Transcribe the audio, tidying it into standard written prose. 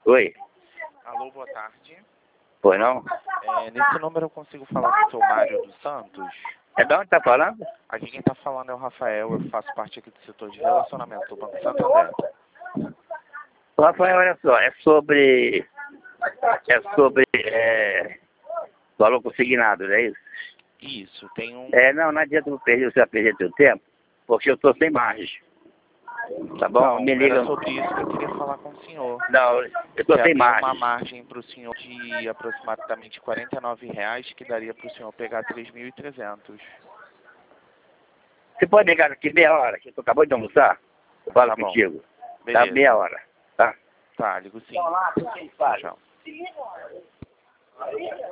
Oi, Alô, boa tarde. pois não? Nesse número eu consigo falar com o seu Mário dos Santos? É de onde tá falando? Aqui quem está falando é o Rafael, eu faço parte aqui do setor de relacionamento do Banco Santander. Rafael, olha só, é sobre valor consignado, não é isso? Isso, tem um... Não adianta você perder seu tempo, porque eu tô sem margem. Tá bom? Então, Me liga. era sobre isso que eu queria falar com o senhor. Não, eu tô Que sem havia uma margem. margem para o senhor de aproximadamente R$ 49,00, que daria para o senhor pegar 3.300. Você pode ligar aqui meia hora, que eu acabou de almoçar? Eu falo Tá bom. contigo. Tá, Beleza. meia hora, tá? Tá, ligo sim. Então lá, Tchau, tchau.